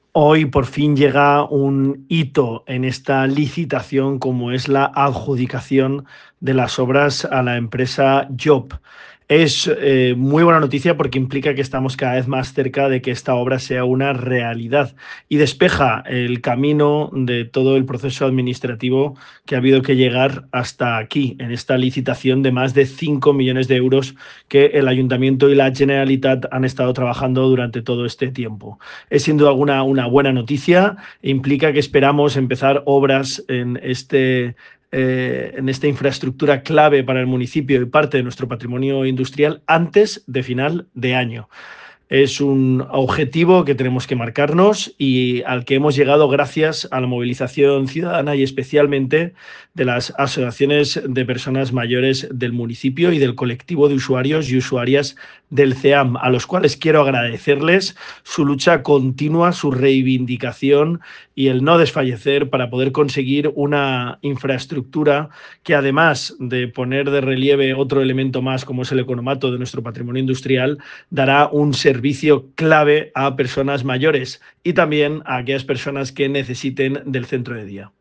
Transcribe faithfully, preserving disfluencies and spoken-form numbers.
Hoy por fin llega un hito en esta licitación, como es la adjudicación de las obras a la empresa Job. Es eh, muy buena noticia porque implica que estamos cada vez más cerca de que esta obra sea una realidad y despeja el camino de todo el proceso administrativo que ha habido que llegar hasta aquí, en esta licitación de más de cinco millones de euros que el Ayuntamiento y la Generalitat han estado trabajando durante todo este tiempo. Es sin duda alguna una buena noticia e implica que esperamos empezar obras en este eh, en esta infraestructura clave para el municipio y parte de nuestro patrimonio industrial antes de final de año. Es un objetivo que tenemos que marcarnos y al que hemos llegado gracias a la movilización ciudadana y especialmente de las asociaciones de personas mayores del municipio y del colectivo de usuarios y usuarias del C E A M, a los cuales quiero agradecerles su lucha continua, su reivindicación y el no desfallecer para poder conseguir una infraestructura que, además de poner de relieve otro elemento más como es el economato de nuestro patrimonio industrial, dará un servicio clave a personas mayores y también a aquellas personas que necesiten del centro de día.